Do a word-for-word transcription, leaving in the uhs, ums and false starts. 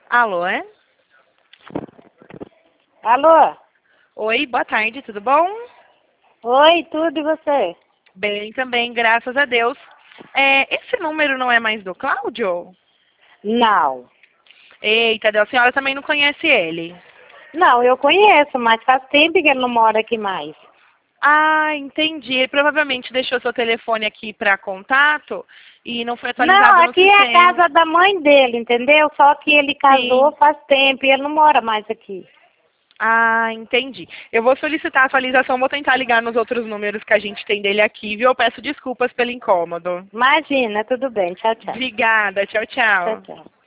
Alô, é? Alô? Oi, boa tarde, tudo bom? Oi, tudo e você? Bem também, graças a Deus. É, esse número não é mais do Cláudio? Não. Eita, Deus, a senhora também não conhece ele? Não, eu conheço, mas faz tempo que ele não mora aqui mais. Ah, entendi. Ele provavelmente deixou seu telefone aqui para contato e não foi Não, atualizado no aqui é a sistema. casa da mãe dele, entendeu? Só que ele casou Sim. faz tempo e ele não mora mais aqui. Ah, entendi. Eu vou solicitar a atualização, vou tentar ligar nos outros números que a gente tem dele aqui, viu? Eu peço desculpas pelo incômodo. Imagina, tudo bem. Tchau, tchau. Obrigada, tchau, Tchau, tchau. tchau.